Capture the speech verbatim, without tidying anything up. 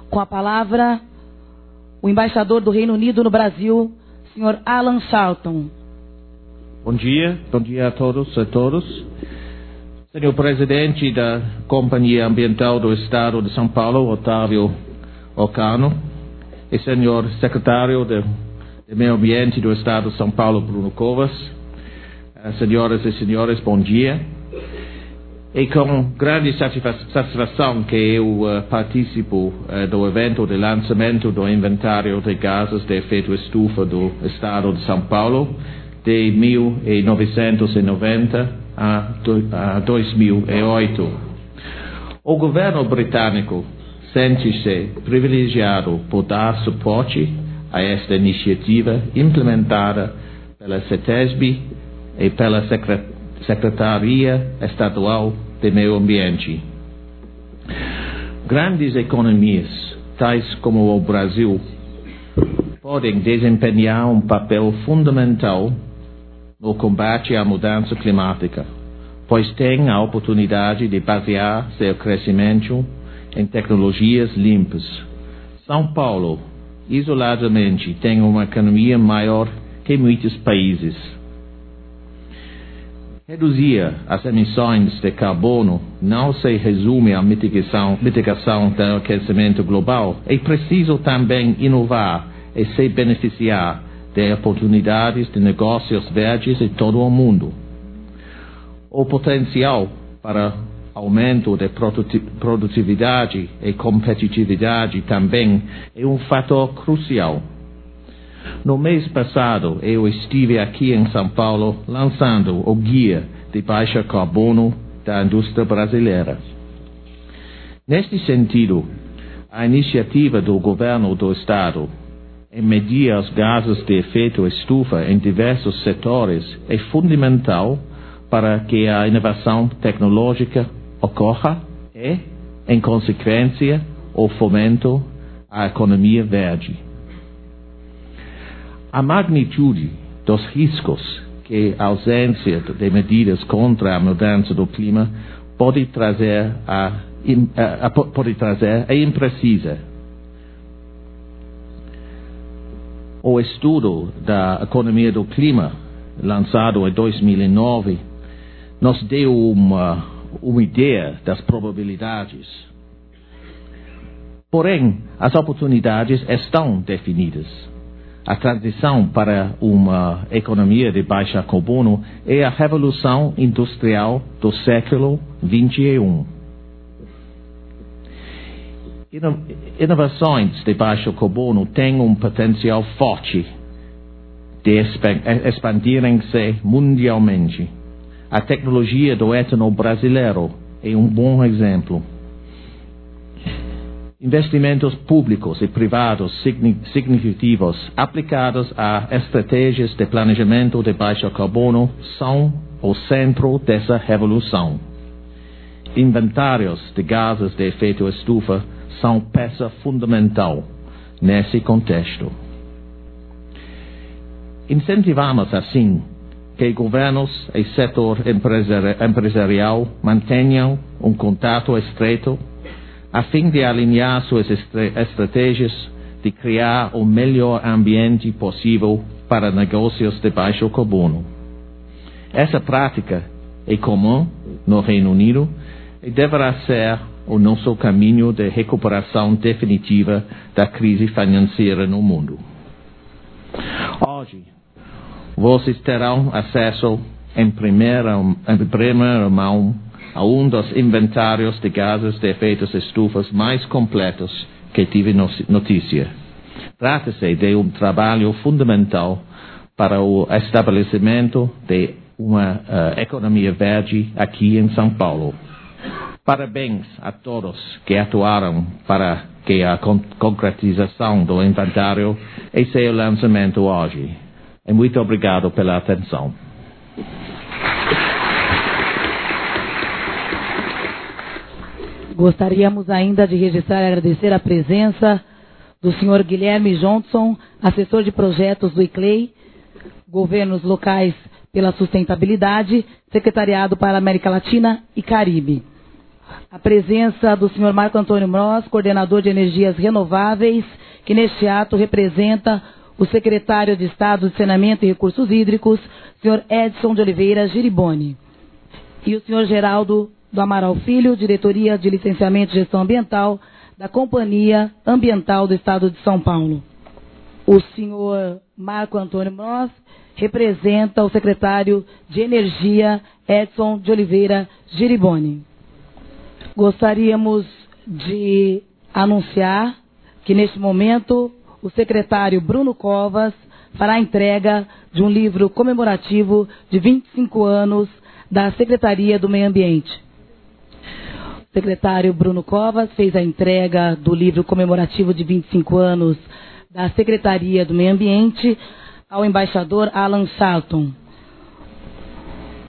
Com a palavra, o embaixador do Reino Unido no Brasil, senhor Alan Charlton. Bom dia, bom dia a todos e a todas. Senhor Presidente da Companhia Ambiental do Estado de São Paulo, Otávio Ocano, e Senhor Secretário de, de Meio Ambiente do Estado de São Paulo, Bruno Covas, senhoras e senhores, bom dia. É com grande satisfação que eu uh, participo uh, do evento de lançamento do inventário de gases de efeito estufa do Estado de São Paulo de mil novecentos e noventa a dois mil e oito. O governo britânico sente-se privilegiado por dar suporte a esta iniciativa implementada pela CETESB e pela Secretaria Estadual de Meio Ambiente. Grandes economias, tais como o Brasil, podem desempenhar um papel fundamental no combate à mudança climática, pois têm a oportunidade de basear seu crescimento em tecnologias limpas. São Paulo, isoladamente, tem uma economia maior que muitos países. Reduzir as emissões de carbono não se resume à mitigação, mitigação do aquecimento global. É preciso também inovar e se beneficiar de oportunidades de negócios verdes em todo o mundo. O potencial para aumento de produtividade e competitividade também é um fator crucial. No mês passado, eu estive aqui em São Paulo lançando o Guia de Baixa Carbono da Indústria Brasileira. Neste sentido, a iniciativa do governo do Estado em medir os gases de efeito estufa em diversos setores é fundamental para que a inovação tecnológica ocorra e, em consequência, o fomento à economia verde. A magnitude dos riscos que a ausência de medidas contra a mudança do clima pode trazer, a, a, a, pode trazer é imprecisa. O estudo da economia do clima, lançado em dois mil e nove, nos deu uma, uma ideia das probabilidades. Porém, as oportunidades estão definidas. A transição para uma economia de baixa carbono é a revolução industrial do século vinte e um. Inovações de baixo carbono têm um potencial forte de expandirem-se mundialmente. A tecnologia do etanol brasileiro é um bom exemplo. Investimentos públicos e privados significativos aplicados a estratégias de planejamento de baixo carbono são o centro dessa revolução. Inventários de gases de efeito estufa são peça fundamental nesse contexto. Incentivamos, assim, que governos e setor empresarial mantenham um contato estreito a fim de alinhar suas estratégias de criar o melhor ambiente possível para negócios de baixo carbono. Essa prática é comum no Reino Unido e deverá ser o nosso caminho de recuperação definitiva da crise financeira no mundo. Hoje, vocês terão acesso em primeira, em primeira mão a um dos inventários de gases de efeitos estufas mais completos que tive notícia. Trata-se de um trabalho fundamental para o estabelecimento de uma uh, economia verde aqui em São Paulo. Parabéns a todos que atuaram para que a con- concretização do inventário e seu lançamento hoje. E muito obrigado pela atenção. Gostaríamos ainda de registrar e agradecer a presença do senhor Guilherme Johnson, assessor de projetos do I C L E I, Governos Locais pela Sustentabilidade, Secretariado para a América Latina e Caribe. a presença do senhor Marco Antônio Mroz, coordenador de energias renováveis, que neste ato representa o secretário de Estado de Saneamento e Recursos Hídricos, senhor Edson de Oliveira Giriboni, e o senhor Geraldo do Amaral Filho, diretoria de licenciamento e gestão ambiental da Companhia Ambiental do Estado de São Paulo. O senhor Marco Antônio Mroz representa o secretário de Energia, Edson de Oliveira Giriboni. Gostaríamos de anunciar que, neste momento, o secretário Bruno Covas fará a entrega de um livro comemorativo de vinte e cinco anos da Secretaria do Meio Ambiente. O secretário Bruno Covas fez a entrega do livro comemorativo de vinte e cinco anos da Secretaria do Meio Ambiente ao embaixador Alan Charlton.